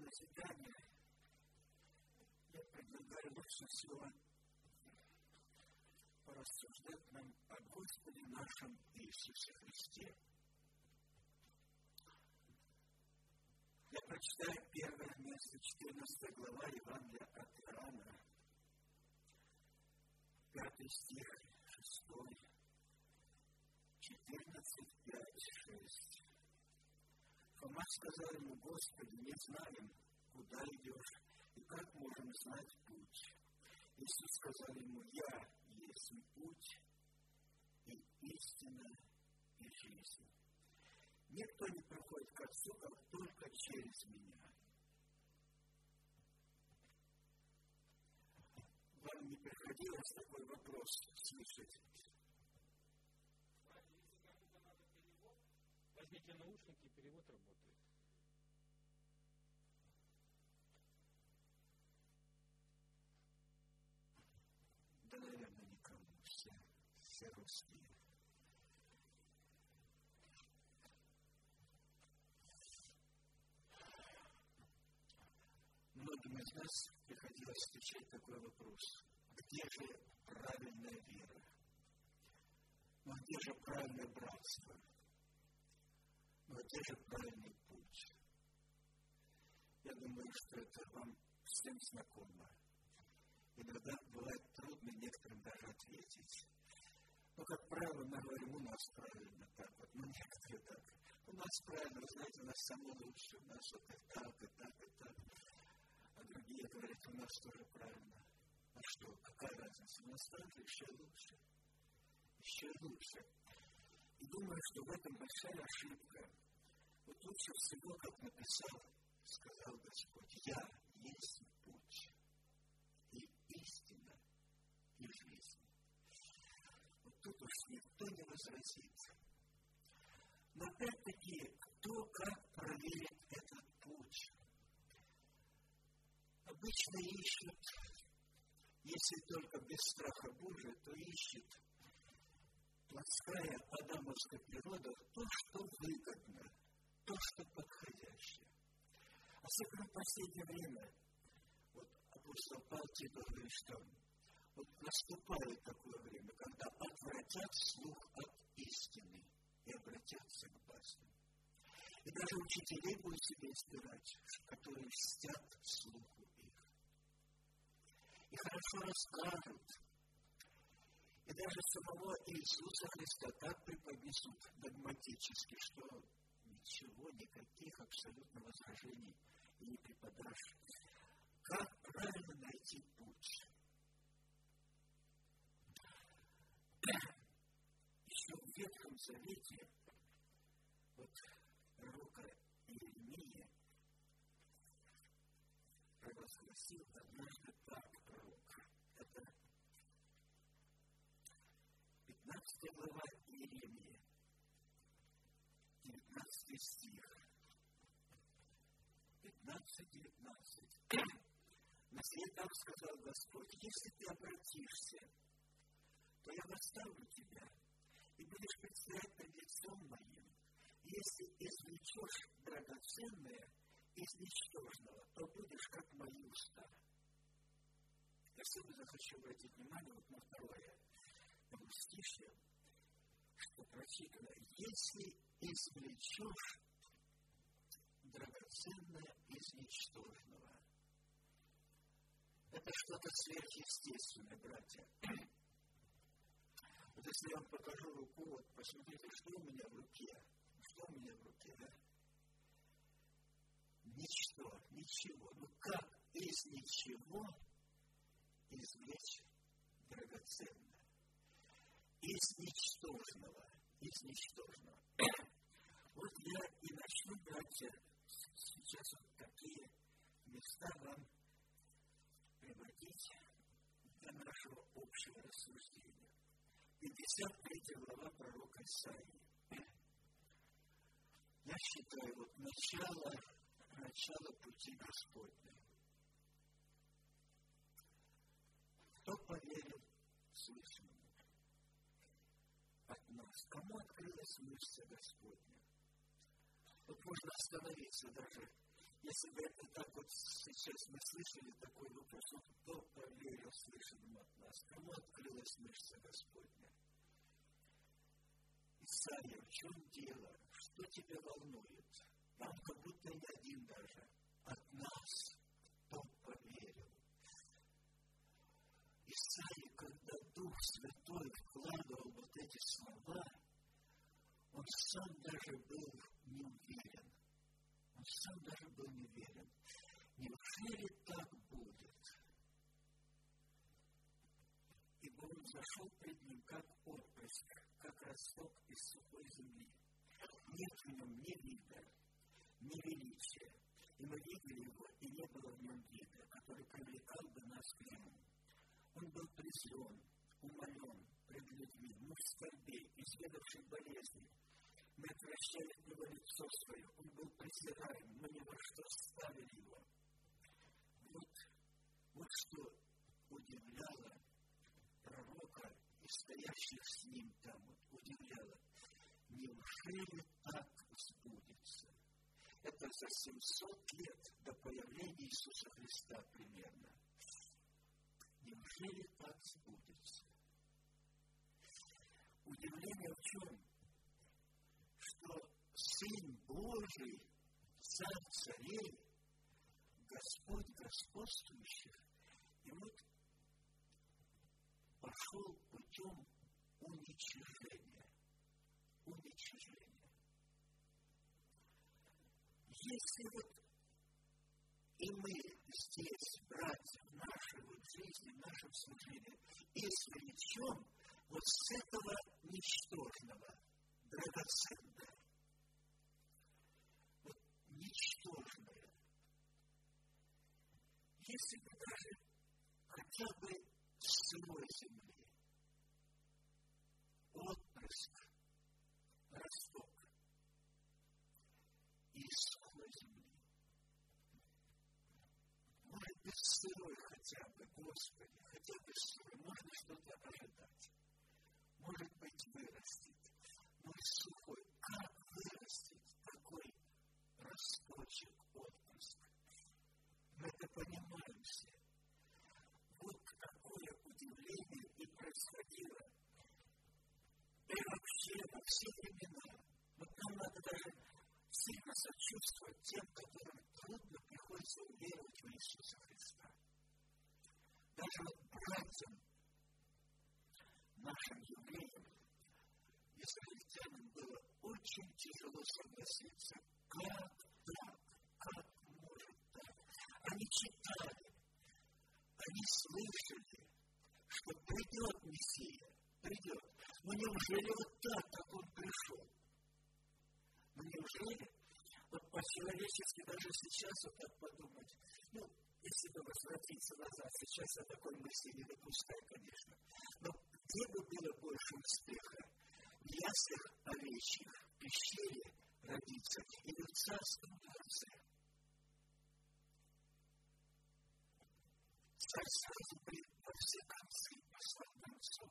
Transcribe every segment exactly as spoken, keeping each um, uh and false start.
назидание я предлагаю лучше всего порассуждать нам о Господе нашем Иисусе Христе. Я прочитаю первое место, четырнадцатая глава Евангелия от Иоанна, пятый стих, шестой, четырнадцать, пять, шесть. Фома сказал ему: Господи, не знаем, куда идешь, и как можем знать путь. Иисус сказал ему: Я есть путь, и истина, и жизнь. Никто не проходит к Отцу, как только через меня. Вам не приходилось такой вопрос слышать? Если кому-то надо перевод, возьмите наушники, перевод работает. Да, наверное, никому. Все, все русские. Многим из нас приходилось встречать такой вопрос: где же правильная вера? Но где же правильное братство? Но где же правильный путь? Я думаю, что это вам всем знакомо. Иногда бывает трудно некоторым даже ответить. Но, как правило, мы говорим: у нас правильно так вот, ну некоторые так. У нас правильно, вы знаете, у нас самое лучшее, у нас вот и так, и так, и так. А другие говорят: у нас тоже правильно. А что, какая разница? У нас также еще лучше. Еще лучше. И думаю, что в этом большая ошибка. Вот лучше всего, как написал, сказал Господь: Я есть путь, и истина, и жизнь. Вот тут уж никто не возразит. Но опять-таки, кто как проверит этот путь? Обычно ищут, если только без страха Божия, то ищет плотская адамовская природа то, что выгодно, то, что подходящее. Особенно в последнее время, вот апостол Павел Титу говорит, что вот наступает такое время, когда отвратят слух от истины и обратятся к басням. И даже учителей будут себе избирать, которые льстят слуху их. И хорошо расскажут. И даже самого Иисуса Христа так преподнесут догматически, что ничего, никаких абсолютно возражений и не преподашь. Как правильно найти путь? Еще в Ветхом Завете вот пророка Иеремия провозгласил однажды так пророк. Это пятнадцатая глава Иеремии, девятнадцатый стих. пятнадцать девятнадцать. На сей так сказал Господь: если ты обратишься, то я восставлю тебя, и будешь предстоять пред лицом моим. Если извлечешь драгоценное из ничтожного, то будешь как мои уста. Я особенно хочу обратить внимание вот на второе стишье, что прочитано: если извлечешь драгоценное из ничтожного. Это что-то сверхъестественное, братья. Вот если я вам покажу руку, вот посмотрите, что у меня в руке. Что у меня в руке, да? Ничто, ничего. Ну как из ничего извлечь драгоценное? Из ничтожного. Из ничтожного. Вот я и начну, братья, сейчас вот такие места вам приводить для нашего общего рассуждения. пятьдесят третья глава пророка Исаии. Я считаю, вот начало, начало пути Господня. Кто поверил слышанному от нас? Кому открылась мышца Господня? Вот можно остановиться даже Если бы это так вот сейчас мы слышали такой вопрос, вот кто поверил слышанным от нас, кому открылась мышца Господня? Исайя, в чем дело? Что тебя волнует? Там как будто не один даже. От нас кто поверил? Исайя, когда Дух Святой вкладывал вот эти слова, он сам даже был не уверен. Он сам даже был не уверен. Неужели так будет? Ибо он зашел пред ним, как отпрыск, как росток из сухой земли. Нет в нем ни вида, ни величия. И мы видели его, и не было в нем вида, который привлекал бы нас к нему. Он был презрен, умолен пред людьми, мы в скорби, изведавший болезни. Мы отвращали от него лицо свое, он был презираем, мы ни во что ставили его. Вот, вот что удивляло пророка и стоящих с ним там, вот, удивляло. Неужели так сбудется? Это за семьсот лет до появления Иисуса Христа примерно. Неужели так сбудется? Удивление в чем? Что Сын Божий, Царь царей, Господь господствующих, и вот пошел путем уничижения. Уничижения. Если вот и мы здесь, братья, в нашей вот жизни, в нашем служении, извлечем вот с этого ничтожного, драгоценное, вот ничтожное, если бы даже хотя бы слой земли, отпрыск, росток из сухой земли, может быть, сырой хотя бы, Господи, хотя бы сырой, можно что-то ожидать, может быть, вырастет, но из сухой, как вырастет такой росточек, отпрыск? Мы это понимаем все. Вот такое удивление и происходило. И вообще во все времена. Вот нам надо даже сильно сочувствовать тем, которым трудно приходится уверовать в Иисуса Христа. Даже вот братьям, нашим евреям, израильтянам было очень тяжело согласиться. Как так? Как может так? Они читали, они слышали, что придет Мессия, придет. Но неужели вот так, как он пришел? Но неужели, вот по-человечески даже сейчас вот так подумать, ну, если бы возвратиться назад, сейчас я такой мысли не допускаю, конечно, но где бы было больше успеха? В яслях овечьих, в пещере родиться или в царском дворце? Царь сразу при во все концы послал концов.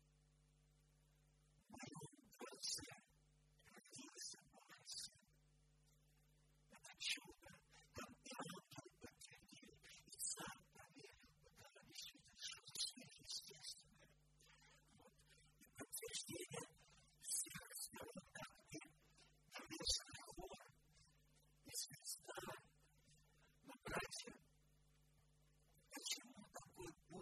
В моем дворце родился Божий Сын. Это чудо. Там и ангел подтвердил, и царь поверил, потому действительно, что это сверхъестественное. Вот. И подтверждение всех разговоров, где небесный хор из Христа, но, братья, почему такой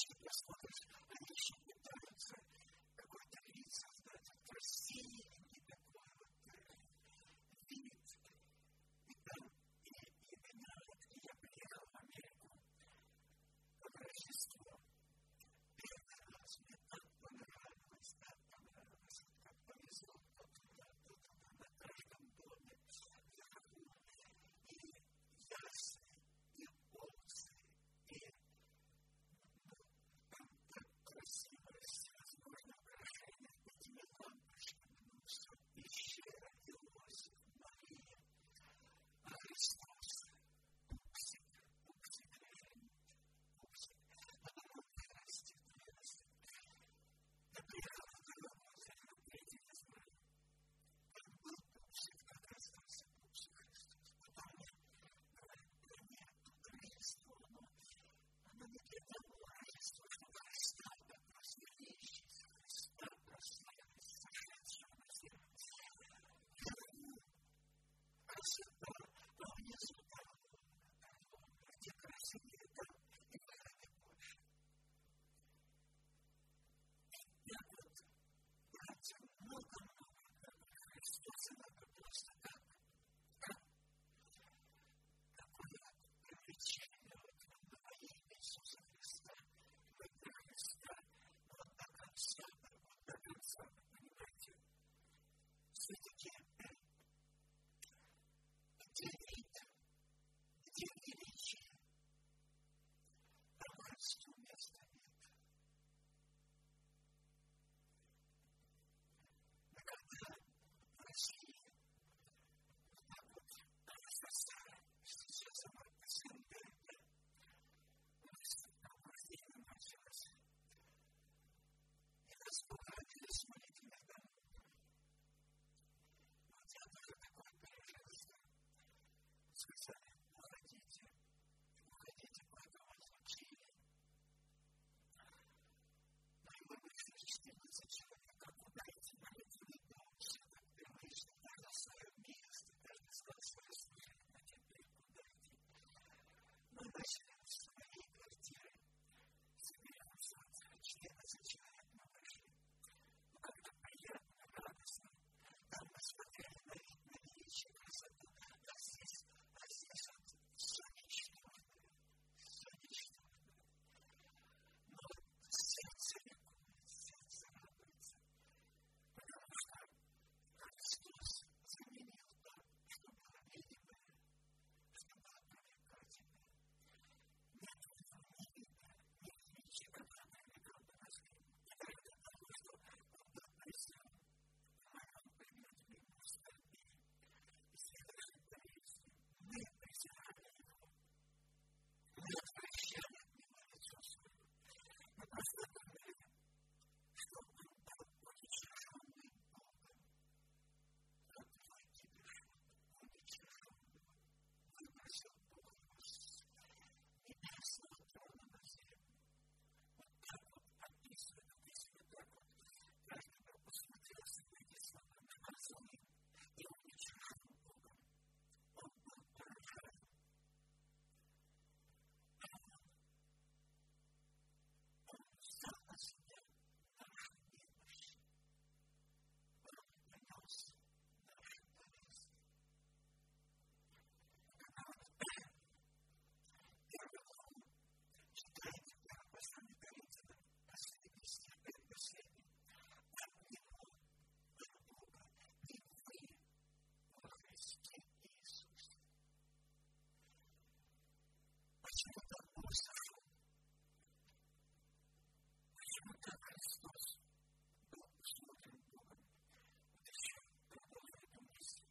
Если посмотришь, они еще пытаются какой-то вид создать от России, и такой вот вид. И там, и, и меня, и я приехал в Америку под Рождество. Первый раз мне так понравилось, так понравилось, как повезло то туда, то туда, на каждом доме. И ясли, и овцы, и там так красиво, всевозможные украшения, этими лампочками, ну, все пещера, Иосиф, Мария, а Христос, пупсик, пупсик лежит, пупсик, а он вырастет, вырастет. Я приехал в дорогу, я его третий не знаю. Там был пупсик, как остался пупсик Христос. Потом мне говорят, да нет, тут Рождество, но оно не для того Рождество, чтобы Христа так прославились, Христа прославились, сошедшего на землю. Я говорю, а сюда, а внизу там, где красивее, там и выгоды больше. Я вот, братья, много-много Христос иногда просто так, как такое привлечение вот во имя Иисуса Христа, во имя Христа, вот до конца, вот до конца, понимаете? Все-таки где вид, где величие, равенству места нет. Но когда в России так вот возрастали, сейчас она СНГ, у нас пробуждение началось, и нас пограбили смолительных домов. Вот я тоже такое пережил, что сказали, уходите, уходите, поэтому вас учили. Но и мы вышли четырнадцать человек, как куда идти, молитвенный дом, все так привычно, каждый свое место, каждый сказал свое служение, а теперь куда идти? Мы начали в своей квартире, соберемся, четырнадцать человек мы вышли. Ну, как-то приятно, радостно. Там мы смотрели на вид, на величие, красоту, а здесь, а здесь вот все ничтожное, все ничтожное. Но сердце ликует, сердце радуется, потому что Христос заменил то, что было видимое, что было привлекательное. Нет в этом ни вида, ни величия, которое привлекал бы нас к Нему. И только потому, что Он был призрак, Он поймет мимо скорби, и следующей болезни. Мы презирали Его, мы отвращали от Него лицо свое. Мы просто думали, что Он был уничиженный Богом. От Твой кипиш, уничиженный, выбросил Бог Его с небесного трона на землю. Вот так вот описывает, описывает так вот. Каждый бы посмотрел эти слова, наказанный и уничижен Богом. Он был поражен. А он, он взял на себя нашу немощь. Он принес наши болезни. Когда вот первый главу читаете, первый послание Коринфянам, последний стих, предпоследний, от Него, от Бога, и вы во Христе Иисусе. Почему так Бог сошел? Почему так Христос был усмотрен Богом? Вот еще продолжу эту мысль.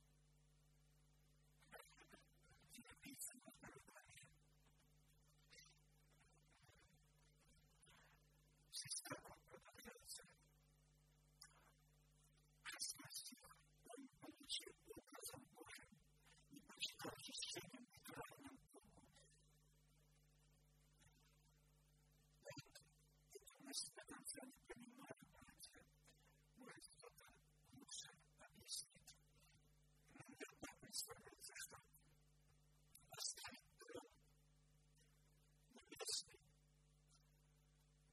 Филиппийцам во второй главе. Здесь так вот продолжается. Шестой стих. Он, будучи образом Божьим, не почитал ощущением равным Богу. Вот эту мысль до конца не понимаю, братья. Может, кто-то лучше объяснит. Но мне так представляется, что оставить трон небесный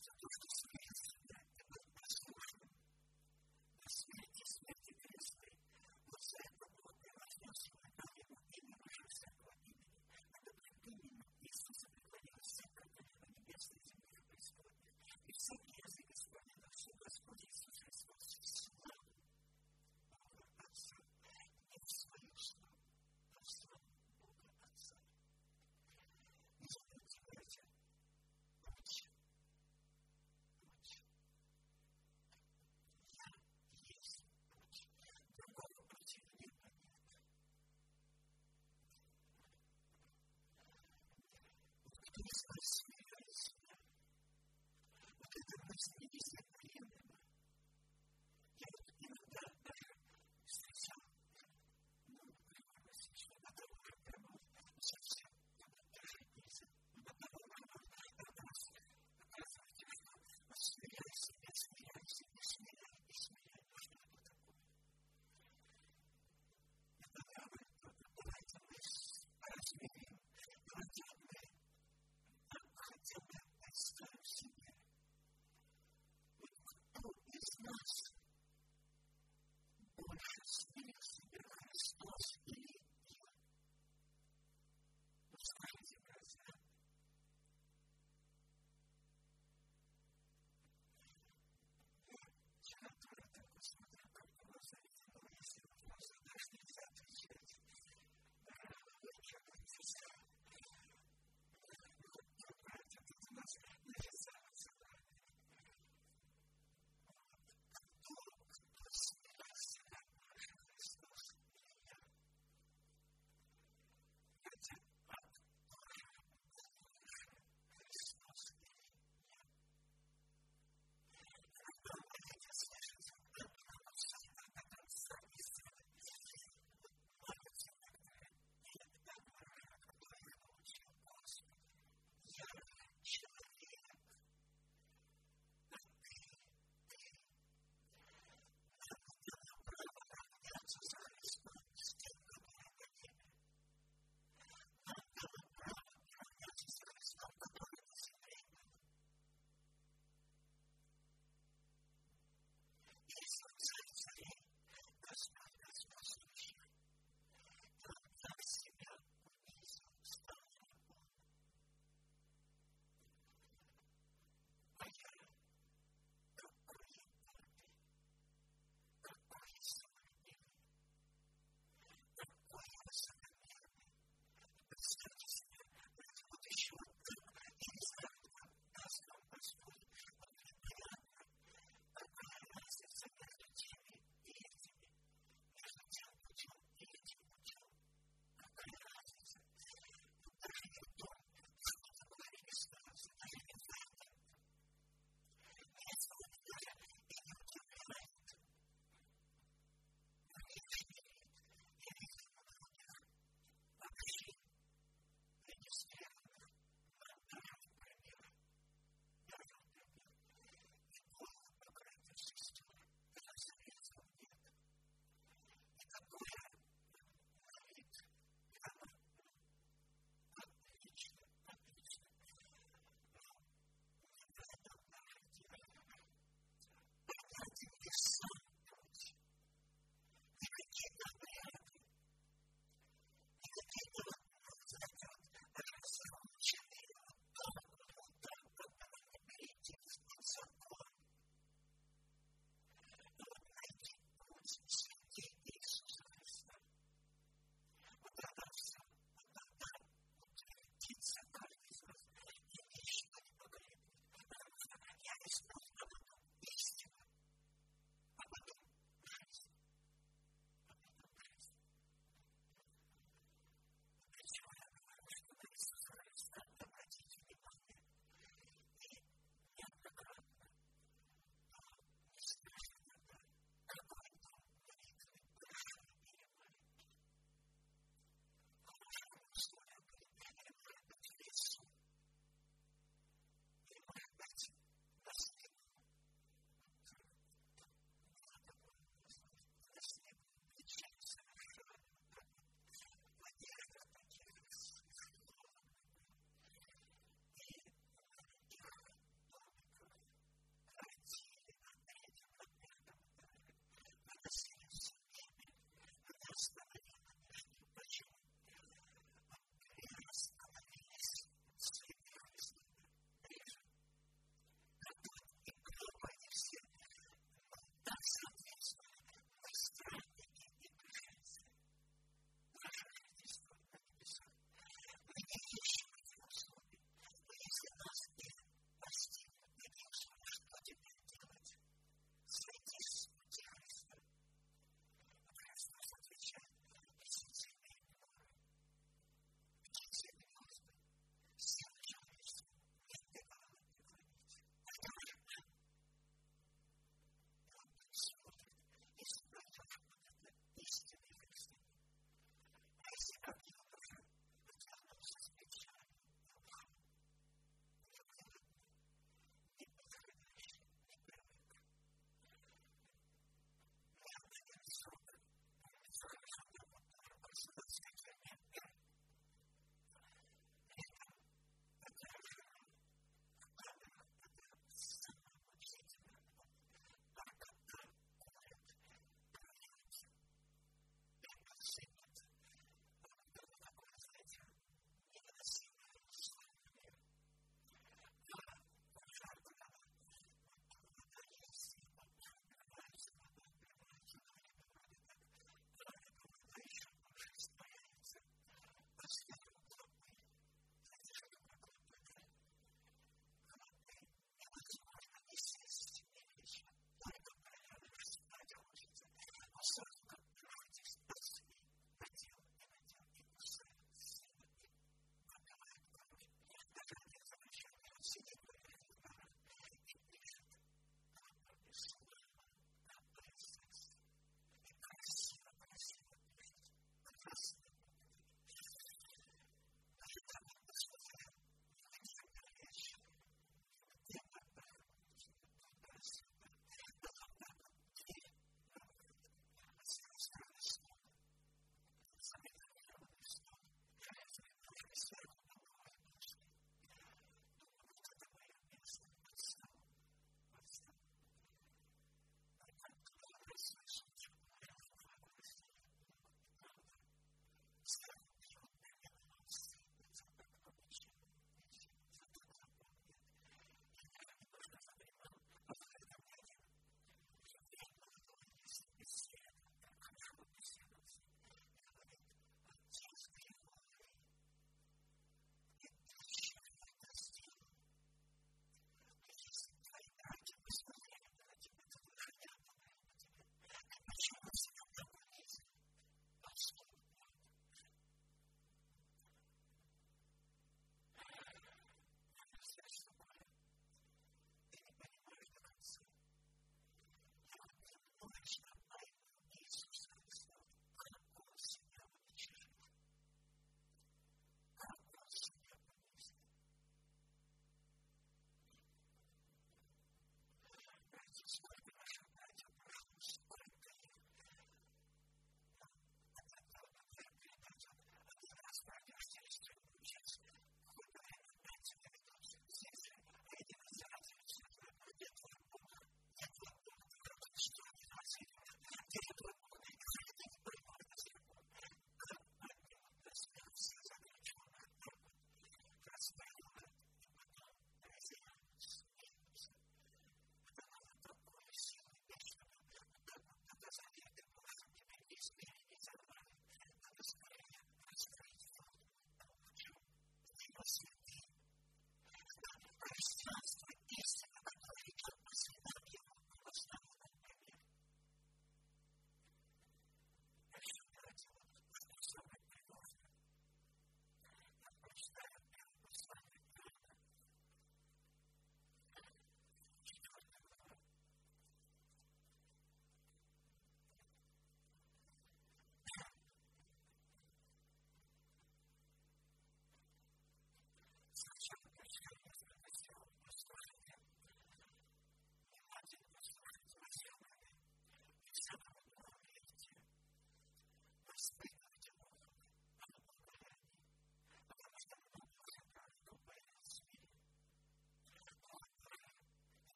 за то, что смерть себя ты был послушным, до смерти смерти кресты. Вот за это Бог превознес его, дал ему имя выше всякого имени. Это пред именем Иисуса преклонилось все колени на небесной земле и преисподней. И всякий язык исполнил, что Господь Иисус Христос славу Бога Отца, не в свою славу, а в славу Бога Отца. Не забудьте, братья, путь, путь. Я есть путь. Другого пути неба нет. Вот кто из вас смеет себя? Вот это мысль несоприемлема. Я вот иногда даже встречал, ну, говорилось, что на того рыбу совсем даже нельзя. На того рыбу оказывается, что смиряй себя, смиряй себя, смиряй и смиряй. Ну, что это такое? Иногда мы давайте мы размерим, хотя бы, хотя бы представим себе. Вот кто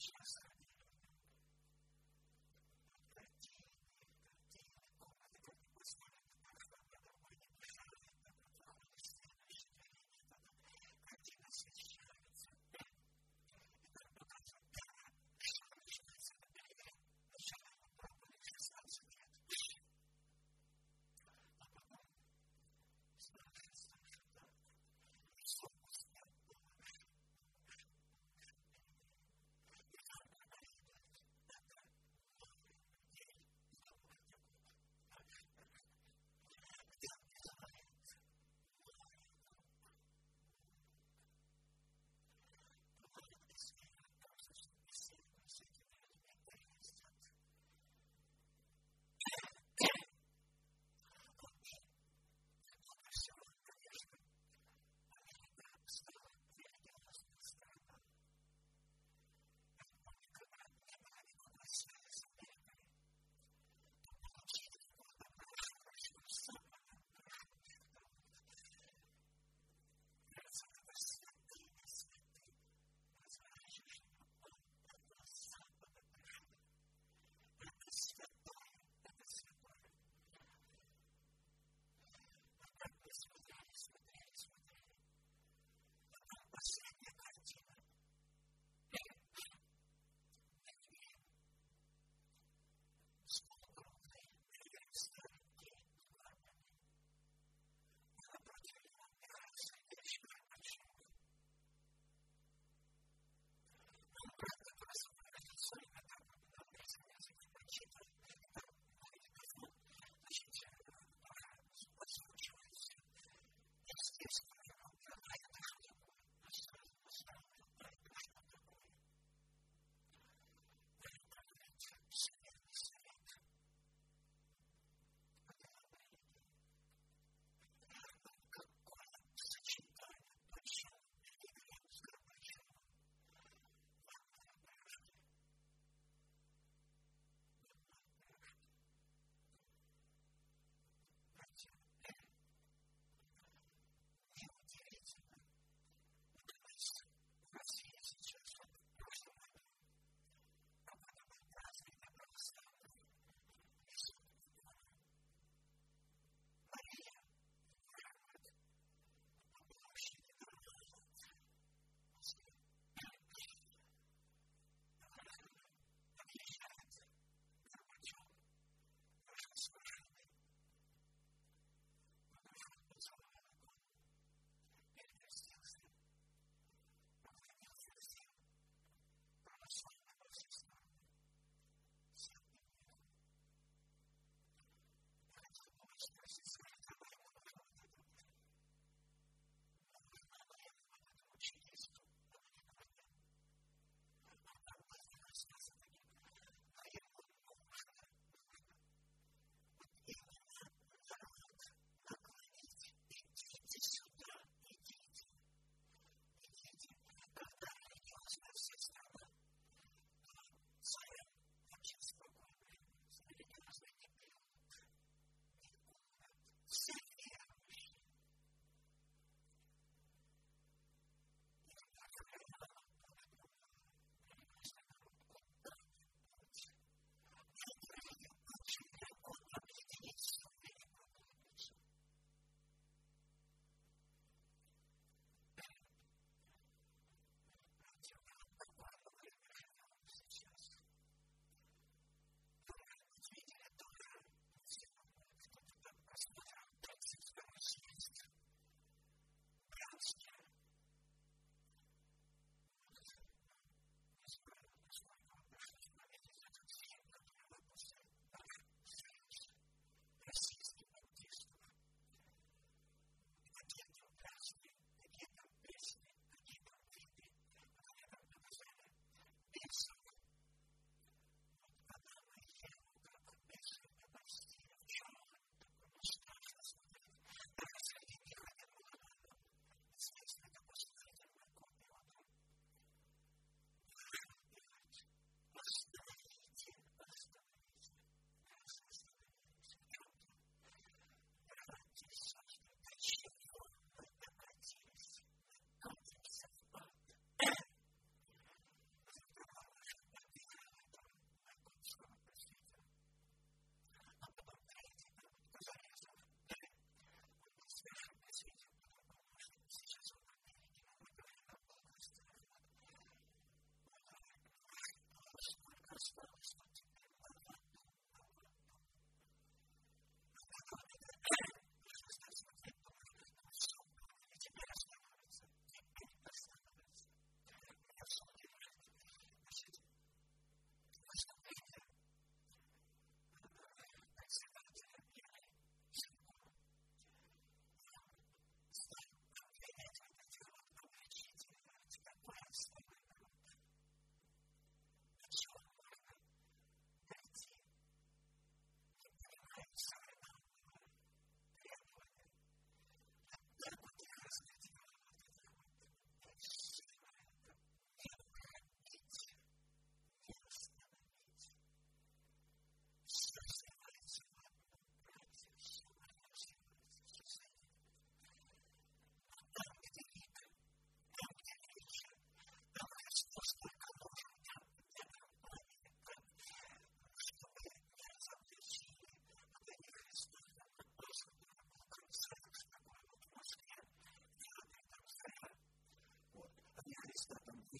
Thank you.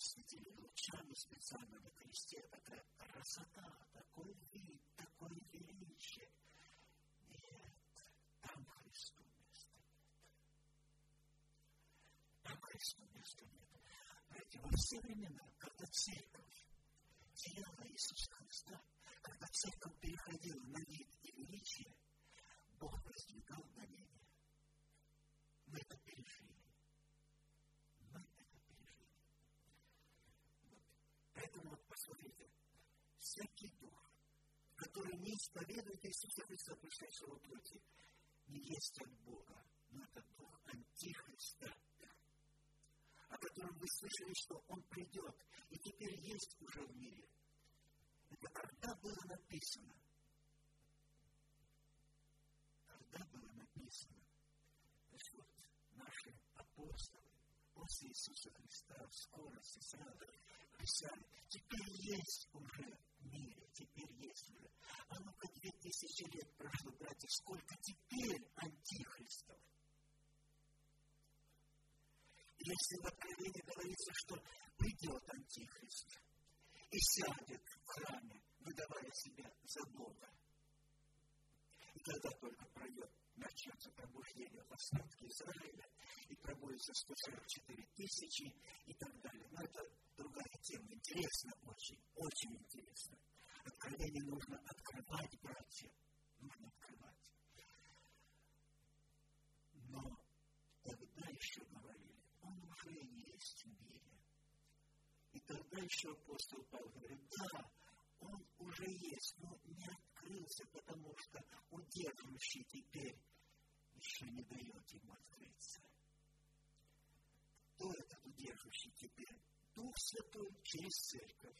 светили лучами специально на кресте, такая красота, такой вид, такое величие. Нет, там Христу места нет. Там Христу места нет. Знаете, во все времена, когда церковь теряла Иисуса Христа, когда церковь переходила на вид и величие, Бог воздвигал гонения. Мы это пережили. Мы это пережили. Вот. Поэтому вот посмотрите, всякий дух, который не исповедует Иисуса Христа, пришедшего в плоти, не есть от Бога, но это дух Антихриста, о котором вы слышали, что он придет, и теперь есть уже в мире. Это когда было написано? Когда было написано, что наши апостолы после Иисуса Христа в скорости сразу писали, теперь есть уже в мире, теперь есть уже. А ну-ка, две тысячи лет прошло, братья, сколько теперь антихристов? Если в Откровении говорится, что придет антихрист и сядет в храме, выдавая себя за Бога, и тогда только пройдет, начнется пробуждение в остатке Израиля, и пробудется сто сорок четыре тысячи и так далее. Но это другая тема. Интересно очень, очень интересно. Откровение нужно открывать, братья. Нужно открывать. Но тогда еще говорили, он уже есть в мире. И тогда еще апостол Павел говорит, да, он уже есть, но не открылся, потому что удерживающий теперь еще не дает ему открыться. Кто этот удерживающий теперь? Дух Святой через церковь.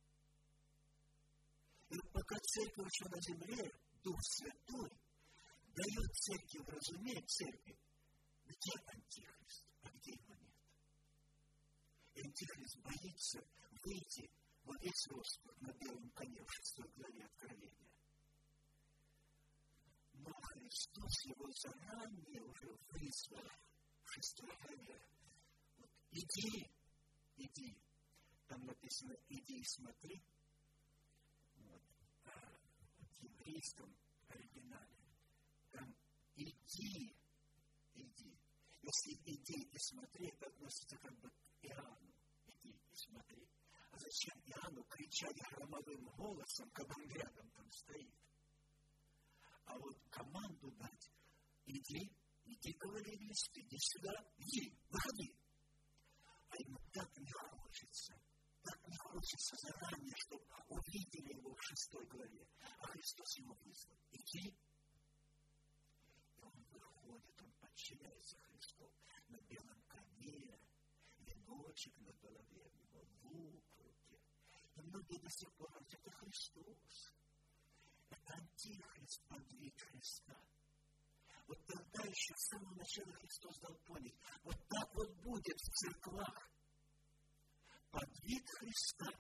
И пока церковь еще на земле, Дух Святой дает церкви вразуметь церкви, где антихрист, а где его нет. И антихрист боится выйти во весь рост на белом коне в шестой главе Откровения. Но Христос его заранее уже вызвал в шестой главе. Вот, иди, иди. Там написано, иди и смотри. Вот, а в еврейском оригинале там иди, иди. Если иди и смотри, это относится как бы к Иоанну. Иди и смотри. А зачем Иоанну кричать громовым голосом, когда он рядом там стоит? А вот команду дать, иди, иди, кавалерист, иди сюда, иди, выходи. А ему так не хочется, так не хочется заранее, чтобы увидели его в шестой главе. А Христос его вызвал. Иди. И он выходит, он подчиняется Христу на белом коне, веночек на голове, его лук в руке. И многие до сих пор говорят, это Христос. Это антихрист, подвиг Христа. Вот тогда еще с самого начала Христос дал понять, вот так вот будет в церквах. Подвиг Христа,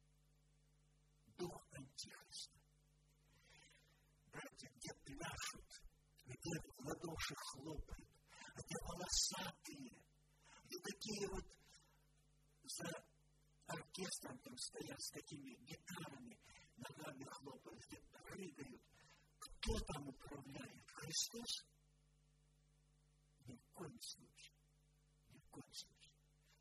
дух антихриста. Братья, где пляшут, где в ладоши хлопают, где волосатые, и такие вот за оркестром там стоят с такими гитарами, ногами хлопают, где прыгают. Кто там управляет? Христос? Ни в коем случае. Ни в коем случае.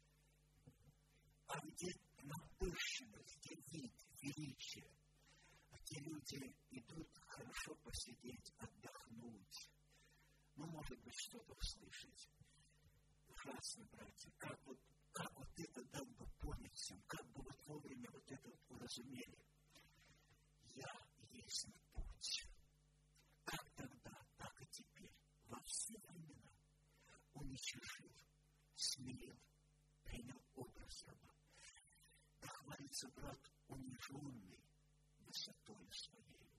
А где напыщенность, где вид, величие, где люди идут хорошо посидеть, отдохнуть, ну, может быть, что-то услышать. Ужасно, братья, как вот, как вот это дал бы понять всем, как бы вот вовремя вот это вот уразумели. Я есть путь. Как тогда, так и теперь, во все времена уничижил, смирил, принял образ раба. Да хвалится брат униженный высотою своей.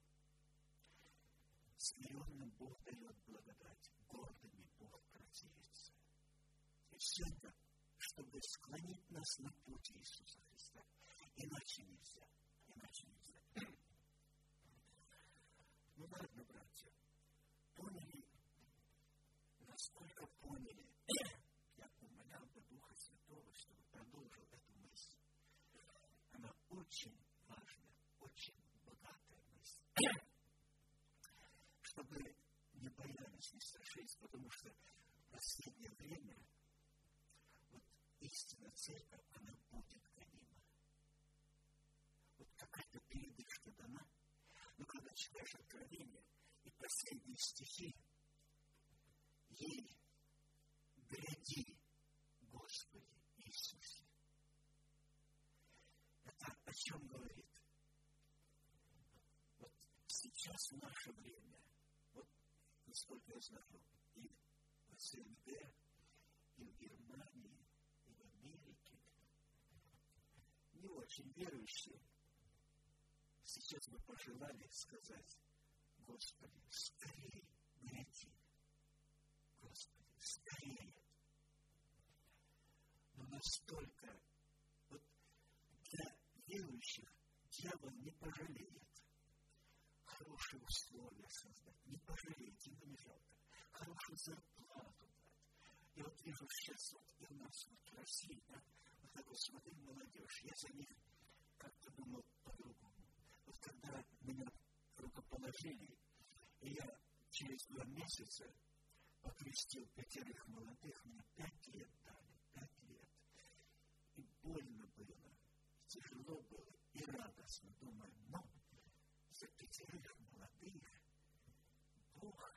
Смиренным Бог дает благодать, гордыми Бог противится. И все это, чтобы склонить нас на путь Иисуса Христа. Иначе нельзя. Иначе нельзя. Ну ладно, братья, поняли, насколько поняли, я умолял бы Духа Святого, чтобы продолжил эту мысль. чтобы не боялись, не страшились, потому что в последнее время вот истинная церковь, она будет гонима. Вот какая-то передышка дана, но когда читаешь Откровение и последние стихи, ей гряди, Господи Иисусе. Это о чем говорит? Вот сейчас в наше время, вот насколько я знаю, и в СНГ, и в Германии, и в Америке, не очень верующие, сейчас бы пожелали сказать: Господи, скорее гряди, Господи, скорее. Но настолько вот для верующих дьявол не пожалеет хорошие условия создать, не пожалеет, ему не жалко, хорошую зарплату дать. Я вот вижу сейчас вот и у нас вот в России, да, вот так вот смотрю молодежь, я за них как-то думал по-другому. Вот когда меня рукоположили, и я через два месяца покрестил пятерых молодых, мне пять лет дали, пять лет. И больно было, и тяжело было, и радостно. Думаю, ну, за пятерых молодых Бог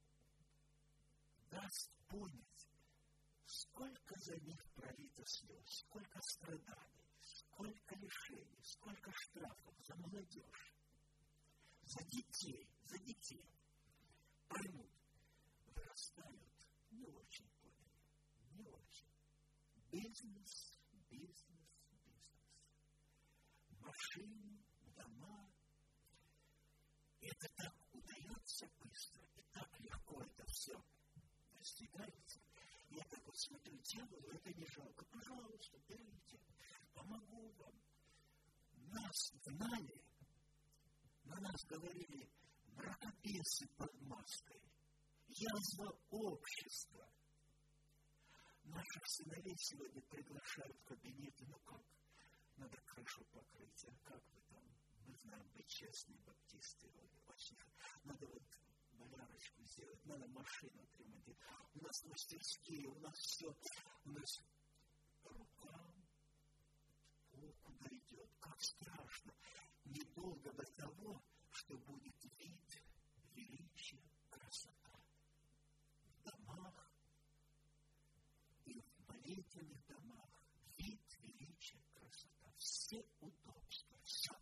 даст понять, сколько за них пролито слез, сколько страданий, сколько лишений, сколько штрафов за молодежь, за детей, за детей. Поймут, вырастают, не очень поняли, не очень. Бизнес, бизнес, бизнес. Машины, дома. И это так удается быстро, и так легко это все достигается. Я так вот смотрю, дьяволу это не жалко. Пожалуйста, берите, помогу вам. Нас гнали, на нас говорили мракобесы под маской, язва общества. Наших сыновей сегодня приглашают в кабинеты, ну как, надо крышу покрыть, а как вы там, мы знаем, быть честные баптисты, очень, надо вот болярочку сделать, надо машину отремонтировать, у нас мастерские, у нас все, у нас по рукам, о, куда идет, как страшно, недолго до того, что будет вид, величие, красота в домах и в молитвенных домах, вид, величие, красота, все удобства, все.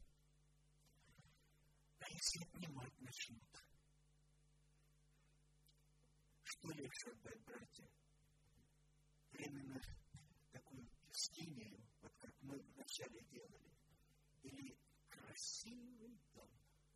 А если отнимать начнут, что легче отдать, братья? Временно такую скинию, вот как мы вначале делали, или красивый дом?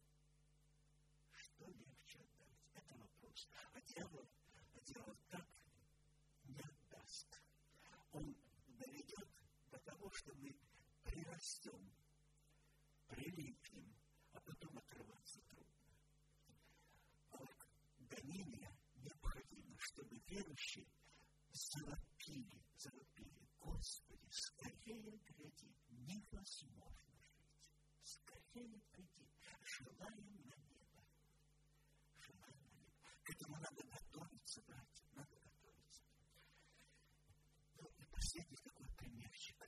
Что легче отдать? Это вопрос. А дьявол, а дьявол так не отдаст. Он доведет до того, что мы прирастем, прилипнем, а потом отрываться трудно. А вот гонение необходимо, чтобы верующие завопили, завопили: Господи, скорее гряди, невозможно жить. Скорее приди, желаем на небо. Желаем на небо. К этому надо готовиться, братья, надо готовиться. Ну и последний такой примерчик.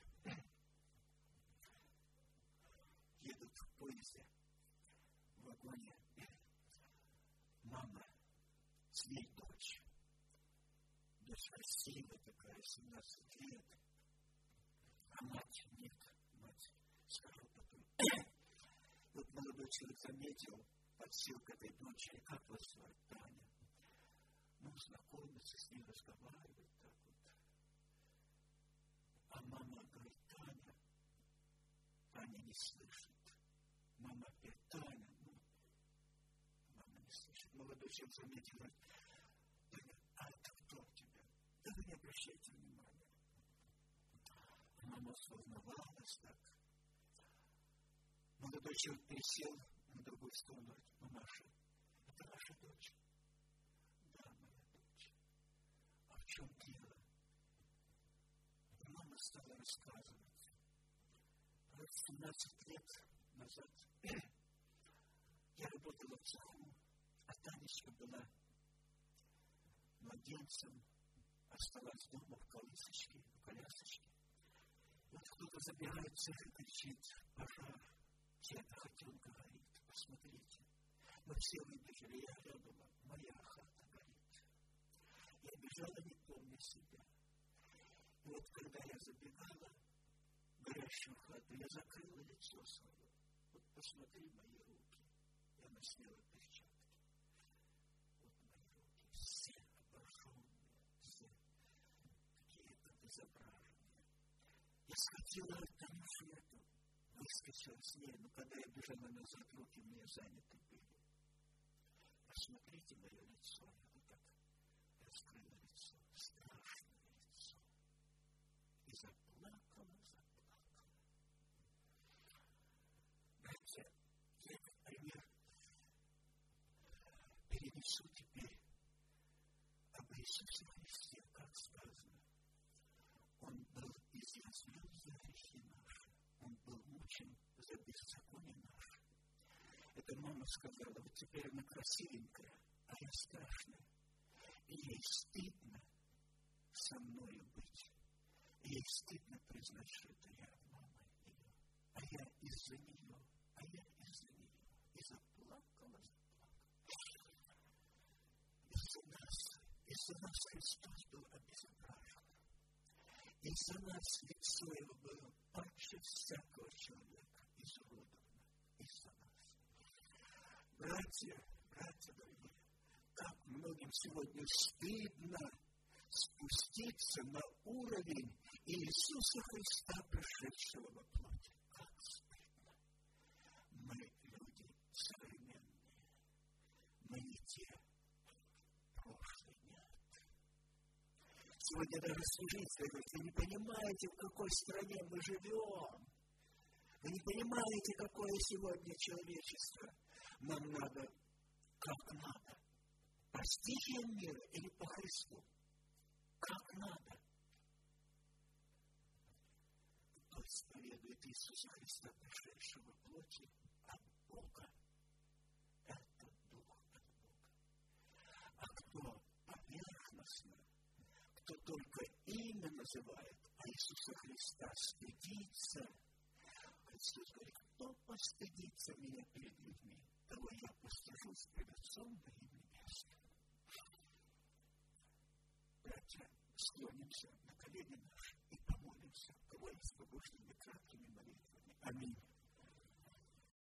Едут в поезде, в вагоне, мама с ней дочь. Дочь красивая такая, семнадцать лет. А мать нет, мать, скажу потом. Вот молодой человек заметил, подсел к этой дочери: как вас зовут? Таня. Ну, знакомиться с ней, разговаривать так вот. А мама говорит: Таня. Таня не слышит. Мама опять: Таня. Ну, мама не слышит. Молодой человек заметил, говорит: Таня, а это кто у тебя? Да вы не обращайте внимания. Мама волновалась так. Молодой человек пересел на другую сторону, говорит: Мамаша, это ваша дочь? Да, моя дочь. А в чем дело? И мама стала рассказывать. Вот семнадцать лет назад я работала в цеху, А Танечка была младенцем, осталась дома в колысочке, в колясочке. Вот кто-то забегает в церковь и кричит: пожар, чья-то хотенка горит, посмотрите. Мы все выбежали, я глянула, моя хата горит. Я бежала, не помня себя. И вот когда я забегала в горящую хату, я закрыла лицо свое. Вот посмотри мои руки. Я насняла перчатки. Вот мои руки, все обожженные, все какие-то безображенные. Я схватила Танюшу эту, выскочила с ней, но когда я бежала назад, руки мне заняты были. Посмотрите мое лицо, я вот так раскрыла лицо, страшное лицо. И заплакала, заплакала. Братья, я, например, перенесу теперь об Иисусе Христе, как сказано. Он был изъязвлен за грехи наши, он был мучен за беззаконие наше. Это мама сказала: вот теперь она красивенькая, а я страшная. И ей стыдно со мною быть. И ей стыдно признать, что это я, мама ее. А я из-за нее, а я из-за нее. И заплакала, заплакала. Из-за нас, из-за нас Христос был обезображен. Из-за нас лицо его было паче всякого человека, изуродовано. Из-за нас. Братья, братья дорогие, как многим сегодня стыдно спуститься на уровень Иисуса Христа, пришедшего во плоти. Как стыдно. Мы люди современные. Мы не те. Прошлое нет. Сегодня даже служители говорят: вы не понимаете, в какой стране мы живем. Вы не понимаете, какое сегодня человечество. Нам надо, как надо. По стихиям мира или по Христу? Как надо. Кто исповедует Иисуса Христа, пришедшего в плоти от Бога, это Дух от Бога. А кто поверхностно, кто только имя называет, а Иисуса Христа стыдится, Христос говорит: кто постыдится меня перед людьми, того я постыжусь пред Отцом моим небесным. Братья, склонимся на колени наши и помолимся, кого есть побуждение краткими молитвами. Аминь.